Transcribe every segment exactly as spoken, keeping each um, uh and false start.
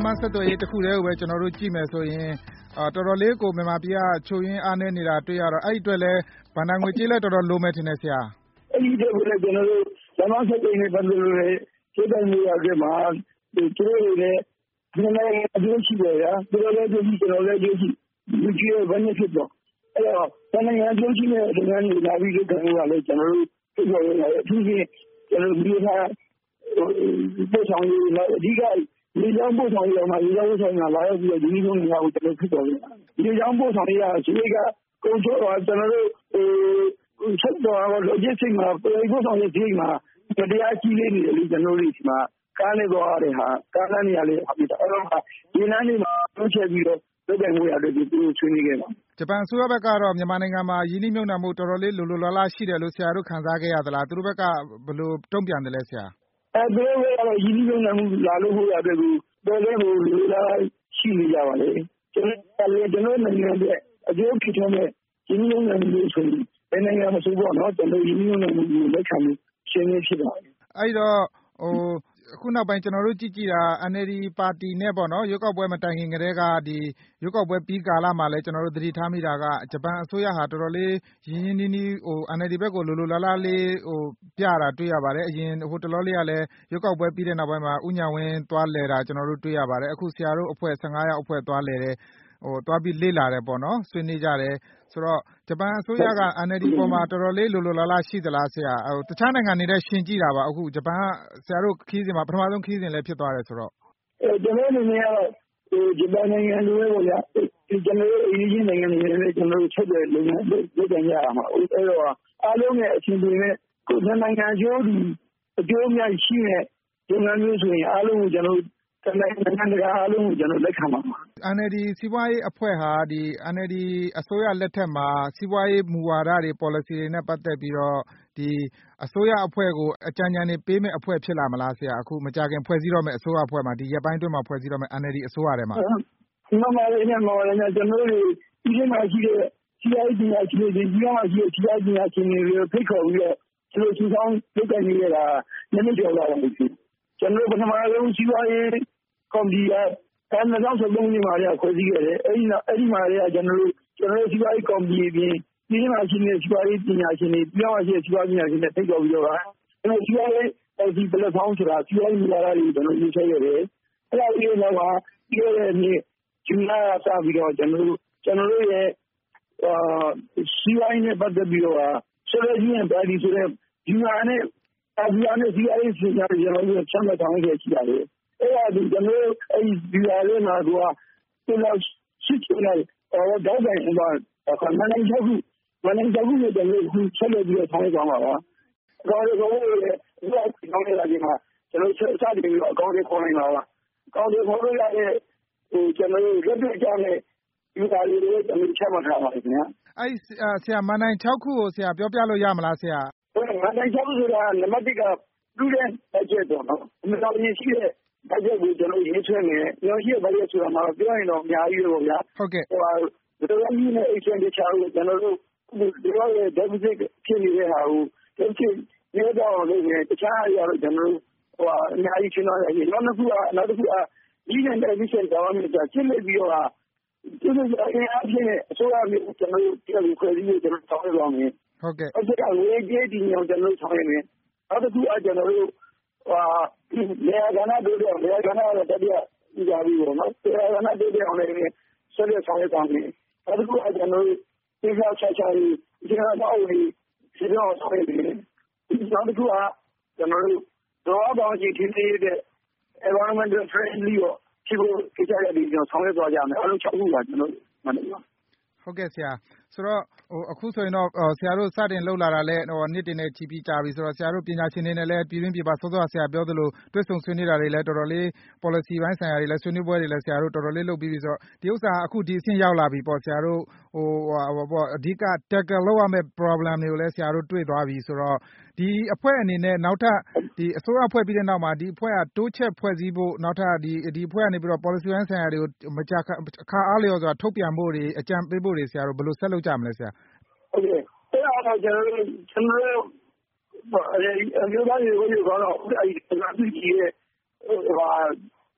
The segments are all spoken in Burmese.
မဆက်သွယ်ရေးတစ်ခုတည်းကိုပဲကျွန်တော်တို့ကြည့်မယ်ဆိုရင်အာတော်တော်လေးကိုမြန်မာပြည်ကချိုးရင်းအားနေနေတာတွေ့ရတော့အဲ့ဒီအတွက်လဲဗန္ဒာငွေကြေးလဲတော်တော်လိုမယ်ထင်တယ်ဆရာအဲ့ဒီတော့လည်းကျွန်တော်တို့ဓမ္မဆက်သွယ်ရေးပတ်သက်လို့လည်းစိတ်တိုင်းမျိုးရခဲ့မှာဒီကျိုးတွေလည်းဒီနေ့အကျိုးရှိတယ်ဗျာဒီလိုလည်းဒီကျွန်တော်လည်းအကျိုးရှိဒီကျိုးဘယ်နဲ့ဖြစ်တော့အဲ့တော့တနင်္ဂနွေအကျိုးရှိတဲ့ဒီကနေ့လာပြီးတော့ကျွန်တော်လည်းကျွန်တော်တို့ဖြစ်ပေါ်ရတဲ့အထူးဖြင့်ကျွန်တော်ဒီဟာပို့ဆောင်ရေးအဓိကဒီကြောင့်ပို့ဆောင်ရေးမှာဒီကြောင့်ပို့ဆောင်ရေးမှာလာရောက်ပြီးတော့ဒီလိုမျိုးကိုကျွန်တော်ဖြစ်ပေါ်တယ်ဒီကြောင့်ပို့ဆောင်ရေးကဒီကကုန်ချိုးတော့ကျွန်တော်တို့ဟိုဆက်တော့ logistics မှာပို့ဆောင်ရေးဒီမှာတရားကြီးလေးနေတယ်လေကျွန်တော်တို့ဒီမှာကားနဲ့သွားတဲ့ဟာကားလမ်းနေရာလေးအပြည့်တော့အဲ့တော့ဒီလမ်းလေးမှာတွန်းချက်ပြီးတော့လုပ်တယ်မို့ရတယ်ဒီလိုဆွေးနွေးခဲ့ပါဂျပန်အစိုးရဘက်ကတော့မြန်မာနိုင်ငံမှာယင်းနှိမ့်မြုပ်နှံမှုတော်တော်လေးလိုလိုလားလားရှိတယ်လို့ဆရာတို့ခန်းစားခဲ့ရသလားသူတို့ဘက်ကဘယ်လိုတုံ့ပြန်တယ်လဲဆရာအဲသူတို့ကတော့ယင်းနှိမ့်မြုပ်နှံမှုလာလို့ဟုတ်ရတယ်ကိုတော်လေးကိုလိုလားရှိနေကြပါလေကျွန်တော်လည်းကျွန်တော်နိုင်ငံရဲ့အကျိုးဖြစ်တဲ့ယင်းနှိမ့်မြုပ်နှံမှုဆိုရင်ဘယ်နိုင်ငံမှာဆိုတော့နော်ကျွန်တော်ယင်းနှိမ့်မြုပ်နှံမှုကိုလက်ခံပြီးရှင်းနေဖြစ်ပါတယ်အဲ့တော့ဟိုအခုနောက်ပိုင်းကျွန်တော်တို့ကြည့်ကြည့်တာ N L D ပါတီနဲ့ပေါ့နော်ရွေးကောက်ပွဲမတိုင်ခင်ကတည်းကဒီရွေးကောက်ပွဲပြီးကာလမှာလည်းကျွန်တော်တို့သတိထားမိတာကဂျပန်အစိုးရဟာတော်တော်လေးရင်းရင်းနှီးနှီးဟို N L D ဘက်ကိုလိုလိုလားလားလေးဟိုပြတာတွေ့ရပါတယ်အရင်ဟိုတလောလေးကလည်းရွေးကောက်ပွဲပြီးတဲ့နောက်ပိုင်းမှာဥညာဝင်းသွားလဲတာကျွန်တော်တို့တွေ့ရပါတယ်အခုဆရာတို့အဖွဲ့၁၅ယောက်အဖွဲ့သွားလဲတယ်ဟိုသွားပြီးလေ့လာတယ်ပေါ့နော်ဆွေးနွေးကြတယ်ဆိုတော့ဂျပန်အစိုးရက N L D ပေါ်မှာတော်တော်လေးလိုလိုလားလားရှိသလားဆရာဟိုတခြားနိုင်ငံတွေနဲ့ရှင်ကြည့်တာပါအခုဂျပန်ကဆရာတို့ခီးစဉ်မှာပထမဆုံးခီးစဉ်လည်းဖြစ်သွားတယ်ဆိုတော့အဲကျွန်တော်အနေနဲ့ကတော့ဟိုဂျပန်နိုင်ငံလိုပဲပေါ့ဗျာဒီကျွန်တော်တို့အရေးကြီးနိုင်ငံတွေနဲ့ကျွန်တော်တို့ချက်တဲ့လုံငန်းလုပ်ကြရမှာအဲ့တော့အားလုံးရဲ့အချင်းတွေနဲ့ကိုယ်နိုင်ငံကျိုးဒီအကျိုးအများရှိတဲ့လုပ်ငန်းမျိုးဆိုရင်အားလုံးကိုကျွန်တော်တနိုင်ငံတကာအားလုံးကိုကျွန်တော်လက်ခံပါမှာ N L D စီးပွားရေးအဖွဲ့ဟာဒီ N L D အစိုးရလက်ထက်မှာစီးပွားရေးမူဝါဒတွေ policy တွေနဲ့ပတ်သက်ပြီးတော့ဒီအစိုးရအဖွဲ့ကိုအကြံဉာဏ်တွေပေးမဲ့အဖွဲ့ဖြစ်လာမလားဆရာအခုမကြခင်ဖွဲ့စည်းတော့မဲ့အစိုးရအဖွဲ့မှာဒီရက်ပိုင်းတွင်းမှာဖွဲ့စည်းတော့မဲ့ N L D အစိုးရထဲမှာဒီမှာလည်းနဲ့မော်လည်းကျွန်တော်တို့ဒီမှာရှိတဲ့ C I D အချင်းတွေဒီမှာရှိတဲ့ C I D အချင်းတွေကိုဖိတ်ခေါ်ပြီးတော့ဒီလိုစုဆောင်လုပ်ကြနေရတာနည်းနည်းကြောက်လာတယ်ကျွန်တော်ပထမဆုံးစီးပွားရေးကော်မတီကအဲ၂၀၁၃ခုနှစ်မှာလည်းဖွဲ့စည်းခဲ့တယ်။အဲဒီနောက်အဲဒီမှာလည်းကျွန်တော်တို့ကျွန်တော်တို့စီးပွားရေးကော်မတီအပြင်ဒီမှာရှိနေတဲ့စီးပွားရေးပညာရှင်တွေပြောင်းရရှိစီးပွားရေးပညာရှင်တွေထိပ်တော်ပြီးတော့ကျွန်တော်စီးပွားရေးအဲဒီ platform ဆိုတာစီးပွားရေးမူဝါဒတွေကျွန်တော်ရေးဆွဲခဲ့တယ်။အဲဒါပြီးတော့ကဒီရဲ့နေ့ဂျူလာစပြီးတော့ကျွန်တော်တို့ကျွန်တော်တို့ရဲ့အာစီးပွားရေးနဲ့ပတ်သက်ပြီးတော့ဆိုရကြီးနဲ့ပါတီဆိုတဲ့ဒီမှာနဲ့အဘိယာနဲ့စီးပွားရေးဆိုင်ရာကျွန်တော်တို့ဆက်မှတ်ဆောင်ခဲ့ရှိရတယ်။အဲ့ဒါဒီကျွန်တော်အဲဒီဒီလာလေးမှာကသူကရှိချင်တယ်ဟောတော့တယ်ဘာခဏနေကြဘူးမနေ့ကဘူးတဲ့လေခုဆက်လက်ပြီးထားကြမှာပါ။ဒါလည်းကိုယ်လည်းဒီအကောင့်လေးလာဒီမှာကျွန်တော်စတင်ပြီးအကောင့်လေးခေါ်နိုင်ပါပါ။အကောင့်လေးခေါ်လို့ရတဲ့ဟိုကျွန်တော်လက်တွေ့ကြတဲ့ဒီလာလေးတွေကျွန်တော်ချက်မှတ်ထားပါလိမ့်ခင်ဗျာ။အဲ့ဆရာမန်နိုင်၆ခုကိုဆရာပြောပြလို့ရမလားဆရာ။ဟုတ်မန်နိုင်၆ခုဆိုတာနံပါတ်၁ကလူတဲ့ဘတ်ဂျက်တော့နော်။အမှန်တော့ရရှိတဲ့ဘတ်ဂျက်ကိုကျွန်တော်ရေးဆွဲမယ်။ကျွန်တော်ရှိတဲ့ဘတ်ဂျက်ဆိုတာမှာပြောရင်တော့အများကြီးပဲပေါ့ဗျာ။ဟုတ်ကဲ့။ဟိုဟာဒီလိုမျိုးနဲ့ expenditure ကိုကျွန်တော်တို့ဒီလိုရဲ့ deficit ဖြစ်နေတဲ့ဟာကို deficit ရေတော့လို့ပဲတခြားအရာတော့ကျွန်တော်တို့ဟိုအများကြီးရှင်းသွားတယ်။နောက်တစ်ခုကနောက်တစ်ခုကဒီနဲ့ efficient government ကရှင်းနေပြီးတော့ဒီလိုအရင်အဖြစ်အစိုးရမျိုးကျွန်တော်တို့ပြည်သူခွဲပြီးကျွန်တော်ဆောင်ရွက်သွားမယ်။ဟုတ်ကဲ့။အဲ့ဒါကဝေကြေးတည်ညောင်းကျွန်တော်ဆောင်ရွက်မယ်။နောက်တစ်ခုကကျွန်တော်တို့ဟာလေယာဉ်ကတို့တော့လေယာဉ်ကတော့တတိယဥစားပြီးတော့နော်လေယာဉ်ကတို့တော့လည်းဆက်လက်ဆောင်ရွက်သွားမယ်။နောက်တစ်ခုကကျွန်တော်တို့ဒီကချာချာကြီးဒီကတော့ဝင်ဒီတော့ဆောင်ရွက်မယ်။နောက်တစ်ခုကကျွန်တော်တို့တော့ပေါင်းကြည့်ထင်းသေးတဲ့ environmental friendly ရောဒီကိုကြရတဲ့ကျွန်တော်ဆောင်ရွက်သွားကြမယ်။အဲ့လို၆ခုပါကျွန်တော်မှန်တယ်ပါဟုတ်ကဲ့ဆရာဆိုတော့ဟိုအခုဆိုရင်တော့ဆရာတို့စတင်လှုပ်လာတာလဲဟိုနှစ်တင်နဲ့ချီပြီးကြာပြီဆိုတော့ဆရာတို့ပညာရှင်တွေနဲ့လည်းပြည်တွင်းပြည်ပစောစောဆရာပြောသလိုတွေ့ဆုံဆွေးနွေးတာတွေလည်းတော်တော်လေး policy ဘိုင်းဆိုင်ရာတွေလည်းဆွေးနွေးပွဲတွေလည်းဆရာတို့တော်တော်လေးလုပ်ပြီးပြီဆိုတော့ဒီဥစ္စာအခုဒီအဆင့်ရောက်လာပြီပေါ့ဆရာတို့ဟိုဟိုပေါ့အဓိက tackle လုပ်ရမယ့် problem တွေကိုလည်းဆရာတို့တွေ့သွားပြီဆိုတော့ဒီအဖွဲ့အနေနဲ့နောက်ထပ်ဒီအစိုးရဖွဲ့ပြီးတဲ့နောက်မှာဒီအဖွဲ့ကတိုးချက်ဖွဲ့စည်းဖို့နောက်ထပ်ဒီဒီအဖွဲ့ကနေပြီးတော့ policy ဘိုင်းဆိုင်ရာတွေကိုမကြာအခါအားလျော်စွာထုတ်ပြန်ဖို့တွေအကြံပေးဖို့တွေဆရာတို့ဘယ်လိုဆက်လုပ်ကြမလဲဆရာဟုတ်ကဲ့အဲ့ဒါတော့ကျွန်တော်တို့ကျွန်တော်တို့အမျိုးသားရေးကိုကတော့အဲ့ဒီအနာသိကြီးရဲ့ဟာ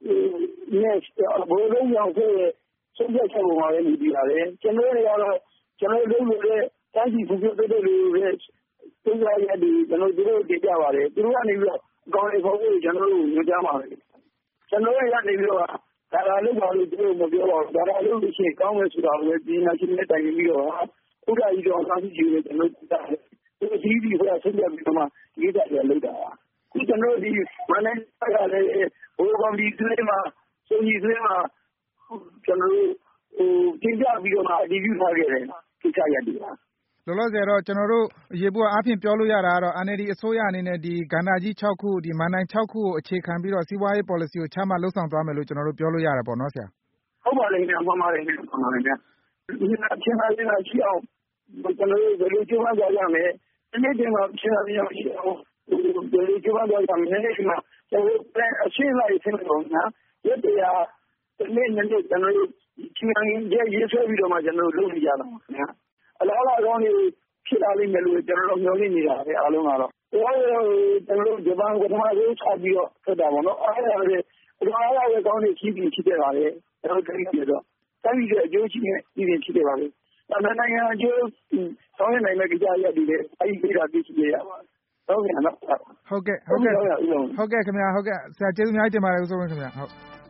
နဲ့ဘိုးလုံးကြောင့်ဆိုရဆုံးဖြတ်ချက်ပေါ်မှာလည်းနေပြီးပါတယ်ကျွန်တော်တို့ကတော့ကျွန်တော်တို့လုပ်လို့တန်းစီဖူးဖူးတဲ့လူတွေသူကလည်းကျွန်တော်တို့တင်ပြပါတယ်သူတို့ကနေပြီးတော့အကောင့်တွေပေါ်ကိုကျွန်တော်တို့ညွှန်ကြားပါတယ်ကျွန်တော်တို့ကနေပြီးတော့ဒါလာလို့ပါလို့သူတို့မပြောပါဘူးဒါလာလို့ရှိရင်ကောင်းမယ်ဆိုတာကိုလည်းဒီနာရှင်နဲ့တိုင်ပြီးတော့ဥက္ကဋ္ဌကြီးတော်ဆောင်ကြီးတွေကျွန်တော်တို့တာသူဒီဒီဟိုဆက်ပြပြီးတော့မှဒီကတည်းကလောက်တာခုကျွန်တော်ဒီမန္တလေးကလည်းဟိုကောင်ဒီသွေးမှာစုံကြီးသွေးမှာကျွန်တော်တို့ဟိုတင်ပြပြီးတော့မှအတည်ပြုထားခဲ့တယ်ကိစ္စရတယ်လောလောဆယ်တော့ကျွန်တော်တို့ရေပေါ်အားဖြင့်ပြောလို့ရတာကတော့ N L D အစိုးရအနေနဲ့ဒီကဏ္ဍကြီး၆ခုဒီမဏ္ဍိုင်၆ခုကိုအခြေခံပြီးတော့စီးပွားရေး policy ကိုချမှတ်လှုပ်ဆောင်သွားမယ်လို့ကျွန်တော်တို့ပြောလို့ရတယ်ပေါ့နော်ဆရာဟုတ်ပါတယ်ခင်ဗျာမှန်ပါတယ်ခင်ဗျာမှန်ပါတယ်ခင်ဗျာဒီမှာချင်းသားချင်းသားရှိအောင်ကျွန်တော်တို့ဘယ်လိုကျိုးပန်းကြရမလဲဒီနေ့ဒီမှာချင်းသားချင်းသားရှိအောင်ဘယ်လိုကျိုးပန်းကြရမလဲဒီမှာကျွန်တော်တို့အရှင်းလိုက်ဆင်းလို့နော်ရတရားဒီနေ့နေ့ကျွန်တော်တို့ချင်းသားချင်းရေးဆွဲပြီးတော့မှကျွန်တော်တို့လုပ်နေကြတာခင်ဗျာအလားအလာကောင်းတွေဖြစ်လာလိမ့်မယ်လို့ကျွန်တော်တို့မျှော်လင့်နေတာပဲအားလုံးကတော့ဟိုကျွန်တော်တို့ဂျပန်ကတည်းကဆက်ပြီးတော့ဆက်တာပေါ့နော်အားရတယ်ဒီမှာအားရကောင်းတွေရှိပြီးဖြစ်ခဲ့ပါလေကျွန်တော်တို့ကြည့်ရတော့တိုင်းပြည်ရဲ့အကျိုးရှိနေပြီးဖြစ်ခဲ့ပါလေဒါမှနိုင်ငံအကျိုးဆောင်ရနိုင်တဲ့ကြရည်တွေအဲဒီပြည်တာသိရှိရပါဟုတ်ကဲ့နော်ဟုတ်ကဲ့ဟုတ်ကဲ့ဟုတ်ကဲ့ခင်ဗျာဟုတ်ကဲ့ဆရာကျေးဇူးများတင်ပါတယ်ဦးစိုးဝင်းခင်ဗျာဟုတ်